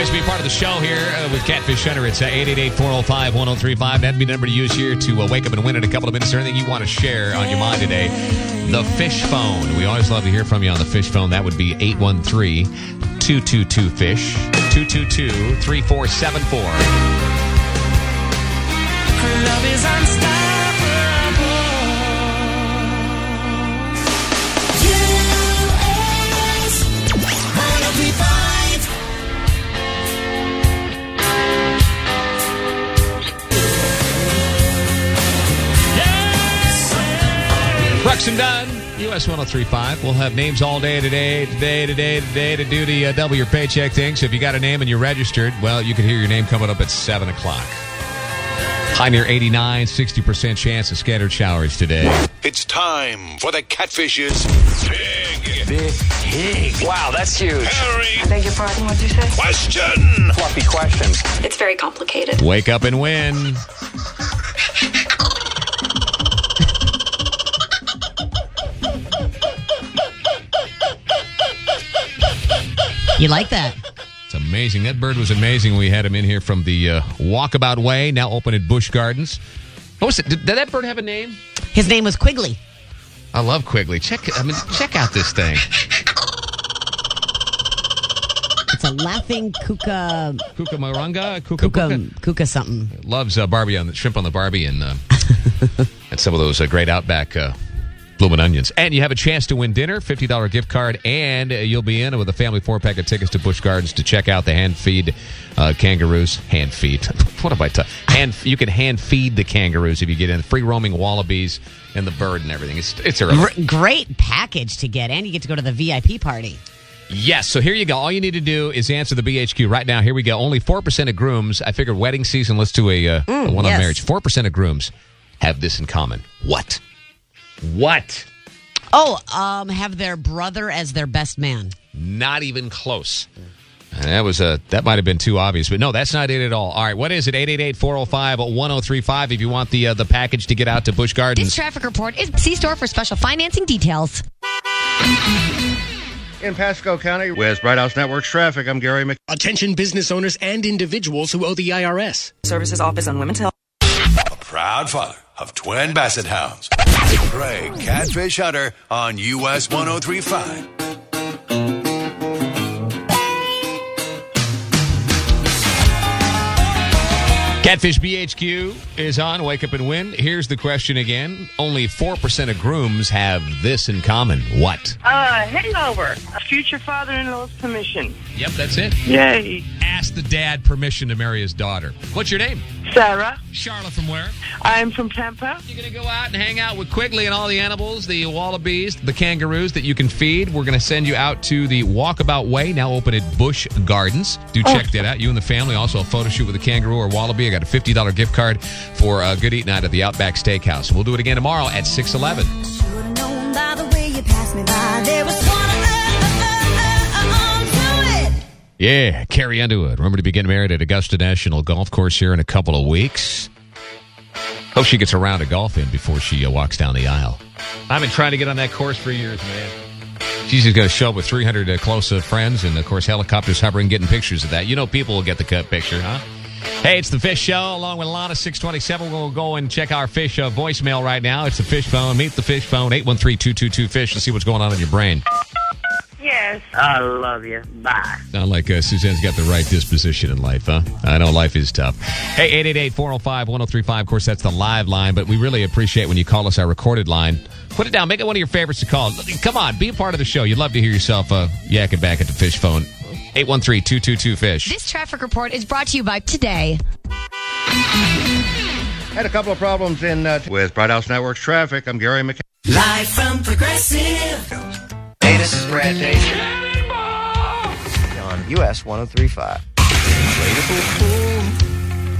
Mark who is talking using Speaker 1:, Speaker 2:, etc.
Speaker 1: ways to be part of the show here with Catfish Hunter. It's 888-405-1035. That'd be the number to use here to wake up and win in a couple of minutes. Or anything you want to share on your mind today. The Fish Phone. We always love to hear from you on the Fish Phone. That would be 813-222-FISH. 222-3474.
Speaker 2: Love is unstoppable. US 103.5.
Speaker 1: Brooks and Dunn, US 103.5. We'll have names all day today to do the double your paycheck thing. So if you got a name and you're registered, well, you can hear your name coming up at 7 o'clock. High near 89, 60% chance of scattered showers today.
Speaker 3: It's time for the Catfish's
Speaker 4: Big. Wow, that's huge.
Speaker 3: Harry
Speaker 5: I beg your pardon, what'd you say?
Speaker 3: Question.
Speaker 4: Fluffy questions.
Speaker 5: It's very complicated.
Speaker 1: Wake up and win.
Speaker 6: You like that?
Speaker 1: It's amazing. That bird was amazing. We had him in here from the Walkabout Way, now open at Busch Gardens. What was it? Did that bird have a name?
Speaker 6: His name was Quigley.
Speaker 1: I love Quigley. Check out this thing.
Speaker 6: It's a laughing kuka.
Speaker 1: Kookamarunga?
Speaker 6: Kuka something.
Speaker 1: Loves Barbie on the shrimp on the Barbie and some of those great Outback bloomin' onions. And you have a chance to win dinner, $50 gift card, and you'll be in with a family 4-pack of tickets to Busch Gardens to check out the hand-feed kangaroos. Hand-feed. What have I taught? You can hand-feed the kangaroos if you get in. Free-roaming wallabies and the bird and everything. It's a
Speaker 6: great package to get, and you get to go to the VIP party.
Speaker 1: Yes, so here you go. All you need to do is answer the BHQ right now. Here we go. Only 4% of grooms. I figured wedding season, let's do a one on marriage. 4% of grooms have this in common. What?
Speaker 6: Oh, have their brother as their best man.
Speaker 1: Not even close. That might have been too obvious, but no, that's not it at all. All right, what is it? 888-405-1035 if you want the package to get out to Busch Gardens.
Speaker 7: This traffic report is C-Store for special financing details.
Speaker 8: In Pasco County, with Bright House Networks traffic, I'm Gary Mc...
Speaker 9: Attention business owners and individuals who owe the IRS.
Speaker 5: Services Office on Women's Health.
Speaker 3: A proud father of twin basset hounds. Greg Catfish Hunter on US 103.5.
Speaker 1: Catfish BHQ is on. Wake up and win. Here's the question again. Only 4% of grooms have this in common. What?
Speaker 10: Hangover. Future father-in-law's permission.
Speaker 1: Yep, that's it.
Speaker 10: Yay.
Speaker 1: Ask the dad permission to marry his daughter. What's your name?
Speaker 10: Sarah.
Speaker 1: Charlotte from where?
Speaker 10: I'm from Tampa.
Speaker 1: You're going to go out and hang out with Quigley and all the animals, the wallabies, the kangaroos that you can feed. We're going to send you out to the Walkabout Way, now open at Busch Gardens. Do check that out. You and the family. Also a photo shoot with a kangaroo or wallaby. I got a $50 gift card for a good eat night at the Outback Steakhouse. We'll do it again tomorrow at 6:11.
Speaker 2: Should've known by the way you passed me by. There was one to it.
Speaker 1: Yeah, Carrie Underwood. Remember to be getting married at Augusta National Golf Course here in a couple of weeks. Hope she gets a round of golf in before she walks down the aisle. I've been trying to get on that course for years, man. She's just going to show up with 300 close friends and, of course, helicopters hovering, getting pictures of that. You know people will get the picture, huh? Hey, it's the Fish Show along with Lana 627. We'll go and check our Fish voicemail right now. It's the Fish Phone. Meet the Fish Phone, 813-222-FISH. Let's see what's going on in your brain.
Speaker 10: Yes. I love you. Bye.
Speaker 1: Sound like Suzanne's got the right disposition in life, huh? I know life is tough. Hey, 888-405-1035. Of course, that's the live line, but we really appreciate when you call us our recorded line. Put it down. Make it one of your favorites to call. Come on, be a part of the show. You'd love to hear yourself yakking back at the Fish Phone. 813-222-FISH.
Speaker 7: This traffic report is brought to you by Today.
Speaker 8: Had a couple of problems in with Bright House Networks traffic. I'm Gary McKay.
Speaker 2: Live from Progressive.
Speaker 4: Hey, this is Brad Daly on US 103.5.